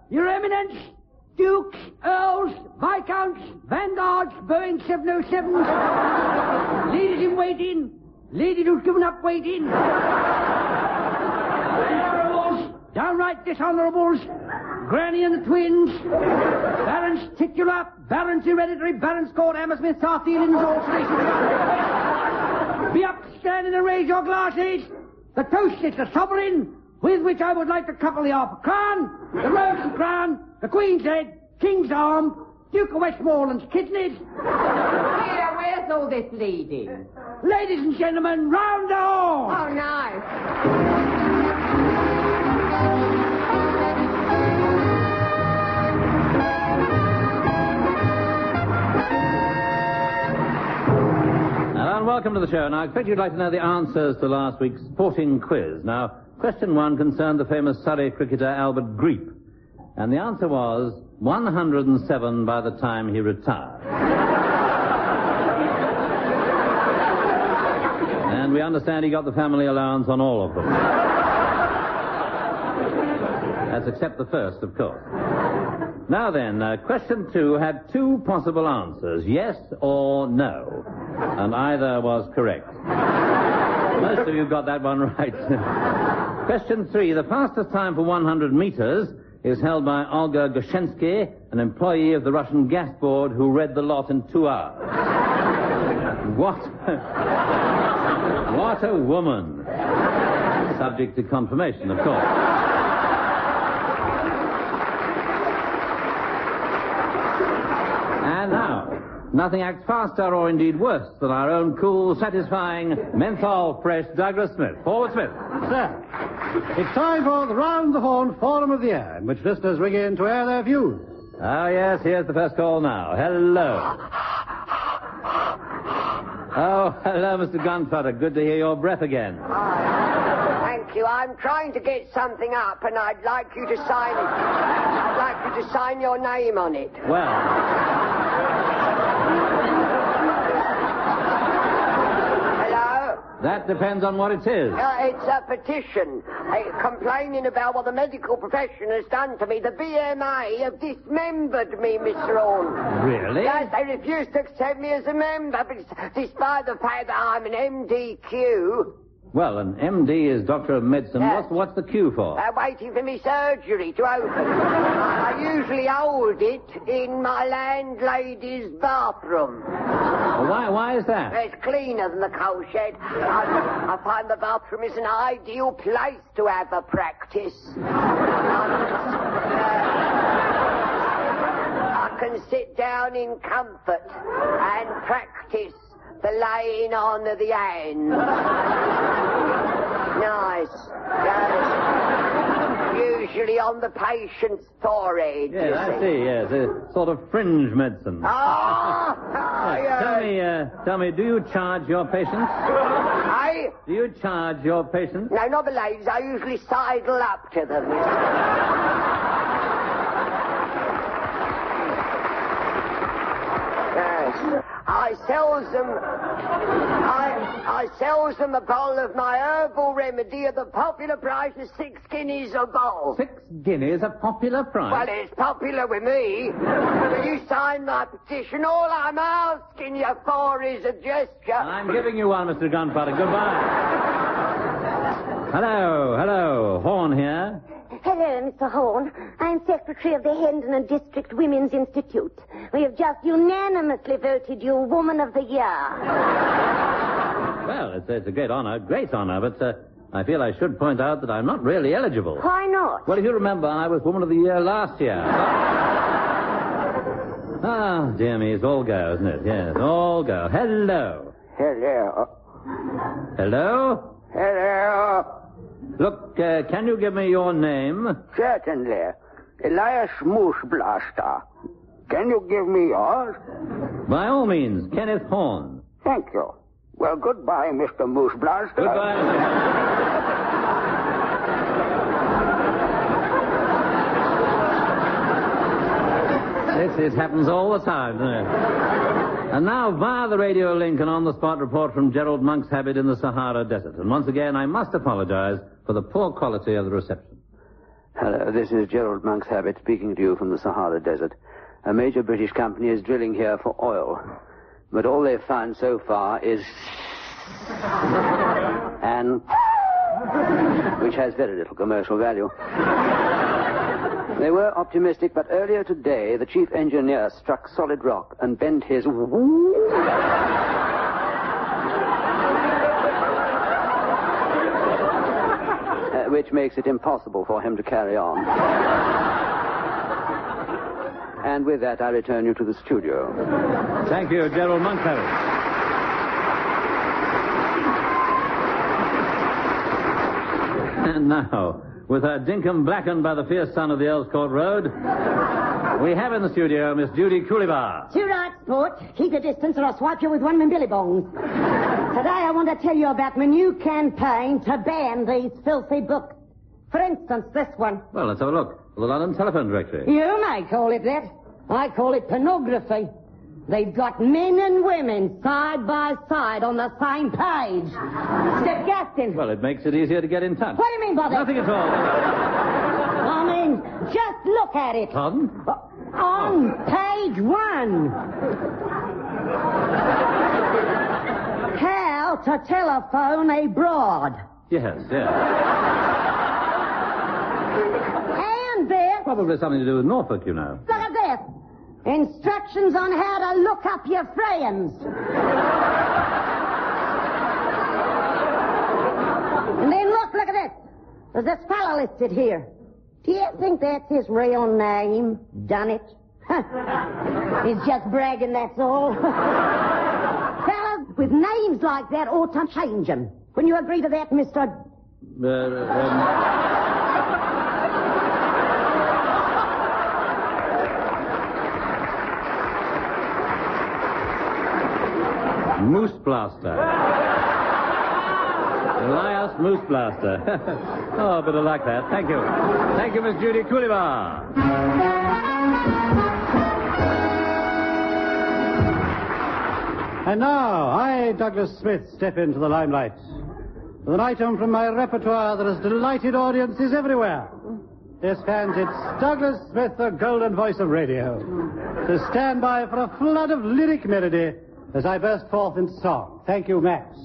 Your Eminence, Dukes, Earls, Viscounts, Vanguards, Boeing 707s, ladies in waiting, ladies who've given up waiting, honorables, downright dishonorables, Granny and the twins, Barons titular, Barons hereditary, Barons Court, Hammersmith, South Ealing, all stations. Be up, stand and raise your glasses. The toast is the sovereign, with which I would like to couple the half crown, the rose and crown, the Queen's head, King's arm, Duke of Westmoreland's kidneys. Here, where's all this leading? Ladies and gentlemen, round on! Oh, nice. Welcome to the show. Now, I expect you'd like to know the answers to last week's sporting quiz. Now, question 1 concerned the famous Surrey cricketer Albert Greep. And the answer was 107 by the time he retired. And we understand he got the family allowance on all of them. That's except the first, of course. Now then, question 2 had 2 possible answers, yes or no. And either was correct. Most of you got that one right. Question 3. The fastest time for 100 meters is held by Olga Goshensky, an employee of the Russian Gas Board who read the lot in 2 hours. What a woman. Subject to confirmation, of course. And now, nothing acts faster or indeed worse than our own cool, satisfying, menthol fresh Douglas Smith. Forward, Smith. Sir, it's time for the Round the Horn Forum of the Air, in which listeners ring in to air their views. Oh, yes, here's the first call now. Hello. Oh, hello, Mr. Gunpowder. Good to hear your breath again. Thank you. I'm trying to get something up, and I'd like you to sign it. I'd like you to sign your name on it. Well... That depends on what it is. It's a petition complaining about what the medical profession has done to me. The BMA have dismembered me, Mr. Horn. Really? Yes, they refuse to accept me as a member, despite the fact that I'm an MDQ. Well, an MD is Doctor of Medicine. Yes. What's the Q for? Waiting for me surgery to open. I usually hold it in my landlady's bathroom. Well, why is that? It's cleaner than the coal shed. I find the bathroom is an ideal place to have a practice. I can sit down in comfort and practice the laying on of the hands. Nice. Usually on the patient's forehead. Yes, I see, yes. A sort of fringe medicine. Yeah. Tell me, do you charge your patients? Do you charge your patients? No, not the ladies. I usually sidle up to them. Yes. I sells them a bowl of my herbal remedy at the popular price of 6 guineas a bowl. 6 guineas a popular price? Well, it's popular with me. Will you sign my petition? All I'm asking you for is a gesture. I'm giving you one, Mr. Gunpowder. Goodbye. Hello. Horn here. Hello, Mr. Horn. I'm Secretary of the Hendon District Women's Institute. We have just unanimously voted you Woman of the Year. Well, it's a great honor, but I feel I should point out that I'm not really eligible. Why not? Well, if you remember, I was Woman of the Year last year. Ah, dear me, it's all go, isn't it? Yes, all go. Hello. Hello. Hello? Hello. Look, can you give me your name? Certainly. Elias Mooseblaster. Can you give me yours? By all means, Kenneth Horn. Thank you. Well, goodbye, Mr. Mooseblaster. Goodbye, Mr. It happens all the time, doesn't it? And now, via the radio link, an on-the-spot report from Gerald Monk's habit in the Sahara Desert. And once again, I must apologize for the poor quality of the reception. Hello, this is Gerald Monk's Habit speaking to you from the Sahara Desert. A major British company is drilling here for oil. But all they've found so far is... and... which has very little commercial value. They were optimistic, but earlier today, the chief engineer struck solid rock and bent his... which makes it impossible for him to carry on. And with that, I return you to the studio. Thank you, Gerald Monkhouse. And now, with her dinkum blackened by the fierce sun of the Earls Court Road, we have in the studio Miss Judy Cooleybar. Too right, sport. Keep your distance or I'll swipe you with one of my billy bongs. Today I want to tell you about my new campaign to ban these filthy books. For instance, this one. Well, let's have a look. The London Telephone Directory. You may call it that. I call it pornography. They've got men and women side by side on the same page. Disgusting. Well, it makes it easier to get in touch. What do you mean by that? Nothing at all. I mean, just look at it. Pardon? On page 1. How to telephone a broad. Yes. And there... Probably something to do with Norfolk, you know. Look at this. Instructions on how to look up your friends. And then look at this. There's this fellow listed here. Do you think that's his real name? Done it? He's just bragging, that's all. Fellas with names like that ought to change them. When you agree to that, Mr... Moose Blaster. Elias Moose Blaster. Oh, a bit of luck, that. Thank you. Thank you, Miss Judy Cooleybar. And now, I, Douglas Smith, step into the limelight with an item from my repertoire that has delighted audiences everywhere. Yes, fans, it's Douglas Smith, the golden voice of radio, to stand by for a flood of lyric melody as I burst forth in song. Thank you, Max.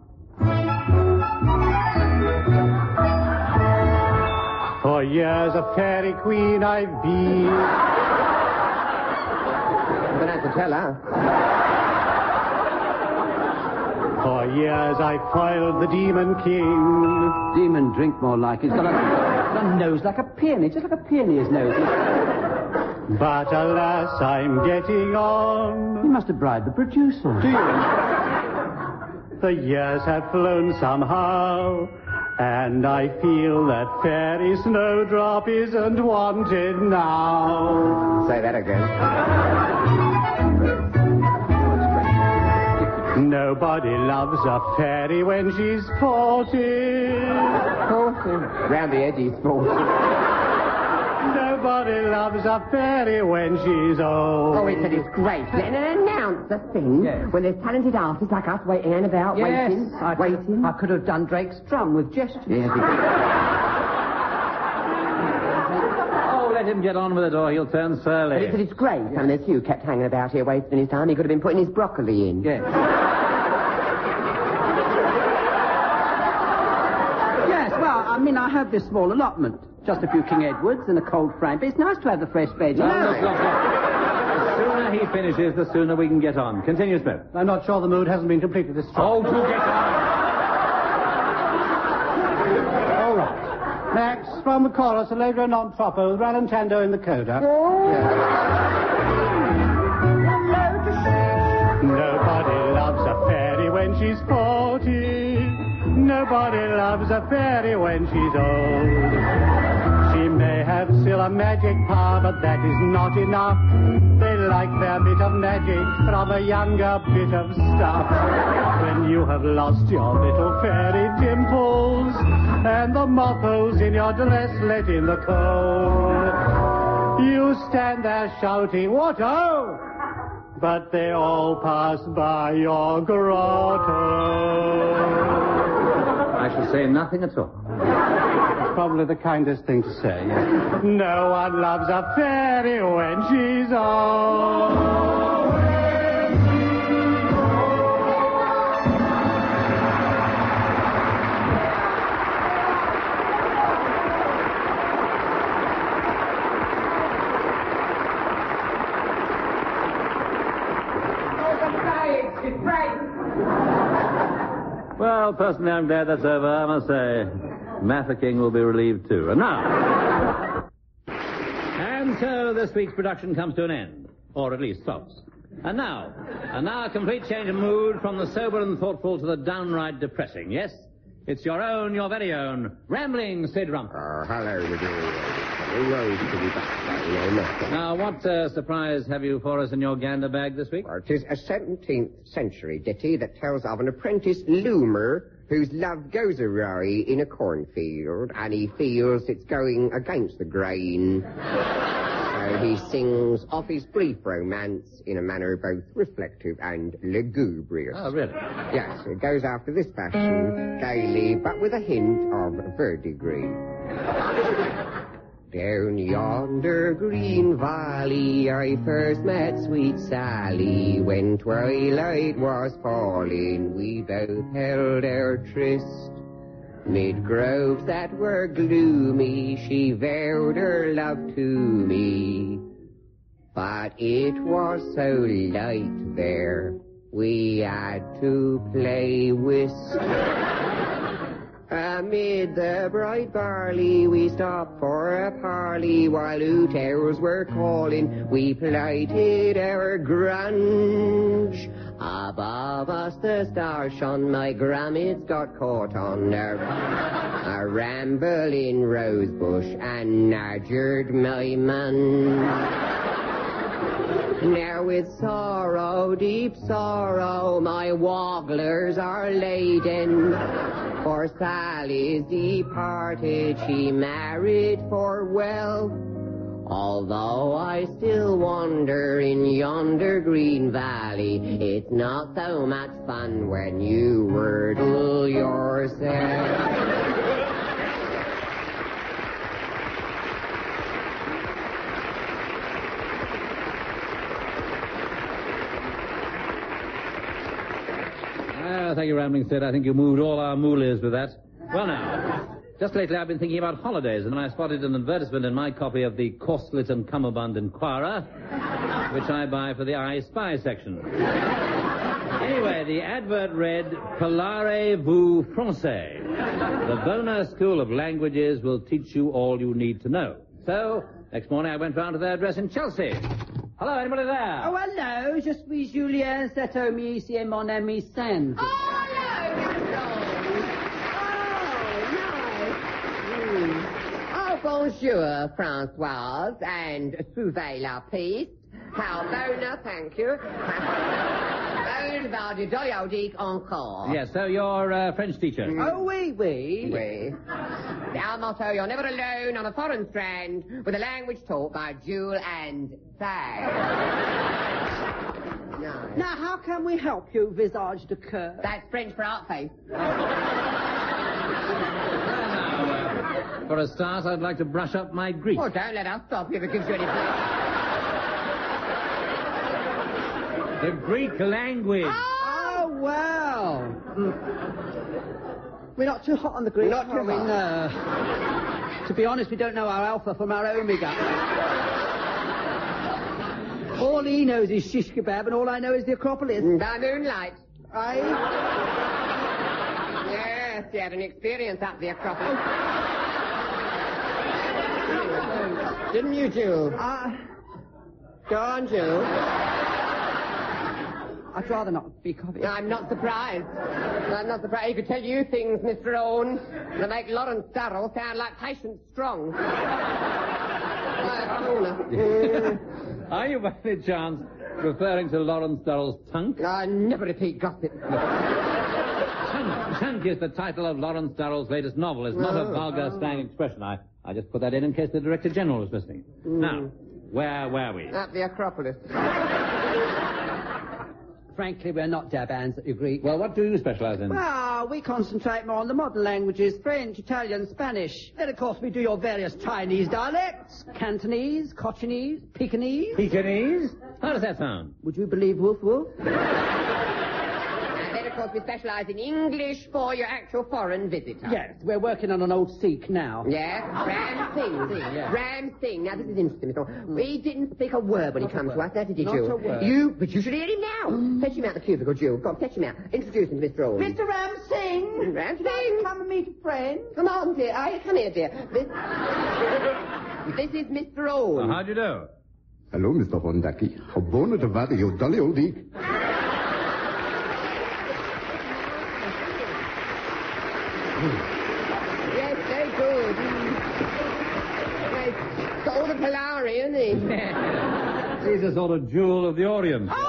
For years a fairy queen I've been. I'm going to have to tell her. For years I foiled the Demon King. Demon drink more like. He's got a nose like a peony, just like a peony's nose. But alas, I'm getting on. You must have bribed the producer. Do you? The years have flown somehow, and I feel that Fairy Snowdrop isn't wanted now. Say that again. Nobody loves a fairy when she's 40. Round the edges, 40. Nobody loves a fairy when she's old. Oh, it's great. Letting an announcer sing when there's talented artists like us waiting about, waiting. I could have done Drake's drum with gestures. Yes, Oh, let him get on with it or he'll turn surly. but it's great. I mean, there's Hugh kept hanging about here wasting his time. He could have been putting his broccoli in. Yes. Yes, well, I mean, I have this small allotment. Just a few King Edwards and a cold frame. But it's nice to have the fresh veg. Look. The sooner he finishes, the sooner we can get on. Continue, Smith. I'm not sure the mood hasn't been completely destroyed. Oh, to get on. All right. Max, from the chorus, Allegro non troppo, with rallentando in the coda. Nobody loves a fairy when she's 40. Nobody loves a fairy when she's old. She may have still a magic power, but that is not enough. They like their bit of magic from a younger bit of stuff. When you have lost your little fairy dimples and the moth holes in your dress let in the cold, you stand there shouting, "What oh!" But they all pass by your grotto. I shall say nothing at all. probably the kindest thing to say. Yes. No one loves a fairy when she's old. Well, personally, I'm glad that's over, I must say. Mather King will be relieved, too. And now... And so this week's production comes to an end. Or at least stops. And now a complete change of mood from the sober and thoughtful to the downright depressing. Yes? It's your very own, rambling Sid Rumford. Hello, my dear. Rose to be back. Now, what surprise have you for us in your gander bag this week? Well, it is a 17th century ditty that tells of an apprentice loomer whose love goes awry in a cornfield, and he feels it's going against the grain. So he sings of his brief romance in a manner both reflective and lugubrious. Oh, really? Yes, it goes after this fashion, gaily, but with a hint of verdigris. Down yonder green valley I first met sweet Sally. When twilight was falling, we both held our tryst. Mid groves that were gloomy, she vowed her love to me. But it was so light there, we had to play whist. Amid the bright barley, we stopped for a parley. While oot owls were calling, we plighted our grunge. Above us the stars shone, my grommet's got caught on a rambling rose bush and nadgered my man. Now with sorrow, deep sorrow, my wogglers are laden. For Sally's departed, she married for wealth. Although I still wander in yonder green valley, it's not so much fun when you wordle yourself. Thank you, Rambling Sid. I think you moved all our moolies with that. Well, now, just lately I've been thinking about holidays, and I spotted an advertisement in my copy of the Corselet and Cummerbund Inquirer, which I buy for the I Spy section. Anyway, the advert read, Parlez-vous français? The Bonar School of Languages will teach you all you need to know. So, next morning I went round to their address in Chelsea. Hello, anybody there? Oh, hello. Je suis Julien. C'est ami, c'est mon ami Sandy. Oh, hello, Oh, bonjour, Françoise, and suivez la piste. How boner, thank you. Old Valdidoliodique encore. Yes, so you're French teacher. Oh, oui. Oui. Our motto, you're never alone on a foreign strand with a language taught by Jewel and Say. No. Now, how can we help you, visage de coeur? That's French for art face. For a start, I'd like to brush up my Greek. Oh, don't let us stop you if it gives you any pleasure. The Greek language. Oh, well. We're not too hot on the Greek. Not too hot. To be honest, we don't know our alpha from our omega. All he knows is shish kebab, and all I know is the Acropolis. By moonlight. Aye? Yes, you had an experience at the Acropolis. Didn't you, Jewel? Go on, Jewel. I'd rather not speak of it. I'm not surprised. He could tell you things, Mr. Owen, that make Lawrence Durrell sound like Patient Strong. Are you by any chance referring to Lawrence Durrell's Tunk? I never repeat gossip. Tunk is the title of Lawrence Durrell's latest novel. It's not a vulgar slang expression. I just put that in case the Director General is listening. Now, where were we? At the Acropolis. frankly, we're not dabans at your Greek. Well, what do you specialize in? Well, we concentrate more on the modern languages, French, Italian, Spanish. Then, of course, we do your various Chinese dialects, Cantonese, Cochinese, Pekingese. Pekingese? How does that sound? Would you believe woof woof? And then, of course, we specialise in English for your actual foreign visitor. Yes, we're working on an old Sikh now. Yeah? Ram Singh. yeah. Ram Singh. Now, this is interesting, Mr. Orr. He didn't speak a word when he came to us, now did you, Not Jewel? a word. But you should hear him now. Fetch him out the cubicle, Jewel. Go on, fetch him out. Introduce him to Mr. Orr. Mr. Ram Singh! Ram Singh! Come and meet a friend. Come on, dear. Come here, dear. This is Mr. Orr. How do you do? Hallo, Mr. Rondaki. Gewoon te waren, joh, dolly old dick. Yes, very good. Yes, got all the Polari, isn't he? He's a sort of jewel of the Orient. How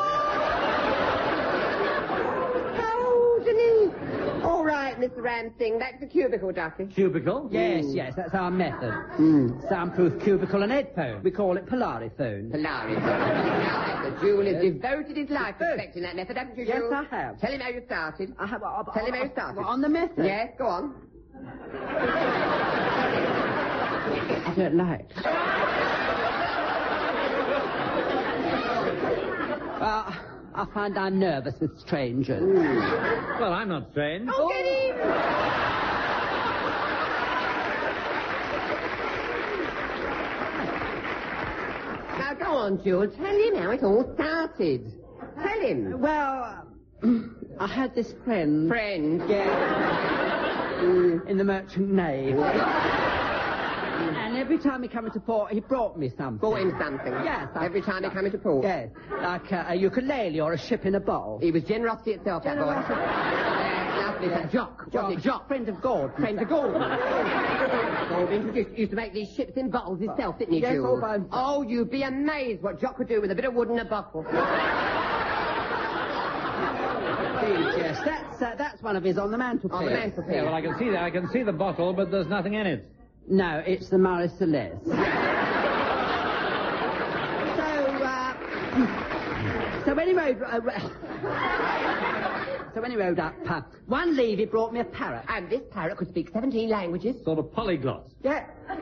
didn't he? All right, Mr. Ramsing, that's the cubicle, Ducky. Cubicle? Yes, that's our method. Soundproof cubicle and headphone. We call it Polari phone. Polari. Now, the Jewel has devoted his life to perfecting that method, haven't you, Yes, Jewel? I have. Tell him how you started. I have. Tell him how you started. On the method? Yes, go on. I don't like. I find I'm nervous with strangers. Well, I'm not strange. Oh, get him! Now, go on, Jewel. Tell him how it all started. Tell him. Well, I had this friend. Friend. Yeah. In the Merchant Navy. And every time he came into port, he brought me something. Bought him something. Yes. Every time he came into port. Yes. Like a ukulele or a ship in a bottle. He was generosity itself, that boy. Generosity. Lovely. Yeah. Jock. Wasn't it Jock? Friend of God. Friend of Gordon. Gordon used to make these ships in bottles himself, didn't he, Yes, Jules? all by himself. Oh, you'd be amazed what Jock could do with a bit of wood and a bottle. Yes, that's one of his on the mantelpiece. On the mantelpiece. Yeah, well, I can see that. I can see the bottle, but there's nothing in it. No, it's the Marie Celeste. So when he rode up, one leave he brought me a parrot. And this parrot could speak 17 languages. Sort of polyglot. Yeah.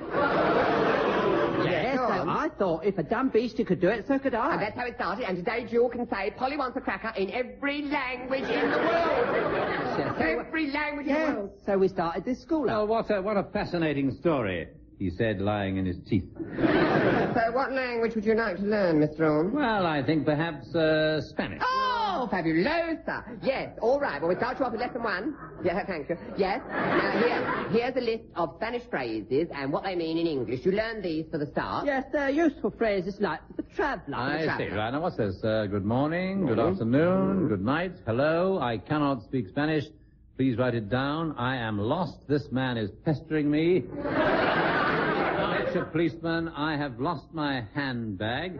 Yes, go so on. I thought if a dumb beastie could do it, so could I. And that's how it started. And today, Jewel can say, Polly wants a cracker in every language in the world. Yes, Every language in the Yes, world. so we started this school Oh, up. what a fascinating story, he said, lying in his teeth. So what language would you like to learn, Mr. Orme? Well, I think perhaps Spanish. Oh, fabulosa. Yes, all right. Well, we start you off with lesson 1. Yeah, thank you. Yes. Now, here's a list of Spanish phrases and what they mean in English. You learn these for the start. Yes, they're useful phrases like the traveller. I see. Right, now what's this? Good morning, good afternoon, good night, hello, I cannot speak Spanish. Please write it down. I am lost. This man is pestering me. Fetch a policeman. I have lost my handbag.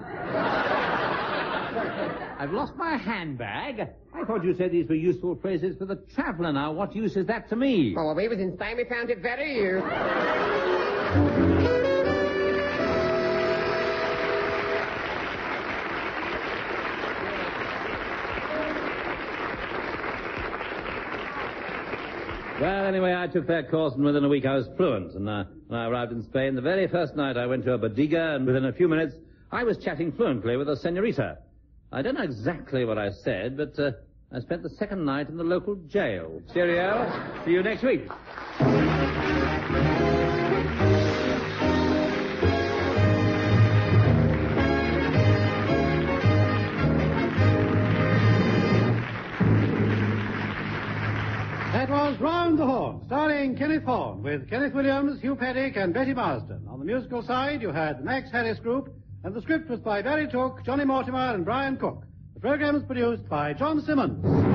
I've lost my handbag? I thought you said these were useful phrases for the traveller. Now, what use is that to me? Oh, well, we was in Spain. We found it very useful. Well, anyway, I took that course, and within a week I was fluent. And when I arrived in Spain, the very first night I went to a bodega, and within a few minutes I was chatting fluently with a senorita. I don't know exactly what I said, but I spent the second night in the local jail. Cheerio. See you next week. That was Round the Horn, starring Kenneth Horne, with Kenneth Williams, Hugh Paddick, and Betty Marsden. On the musical side, you had the Max Harris Group, and the script was by Barry Took, Johnny Mortimer, and Brian Cook. The program was produced by John Simmons.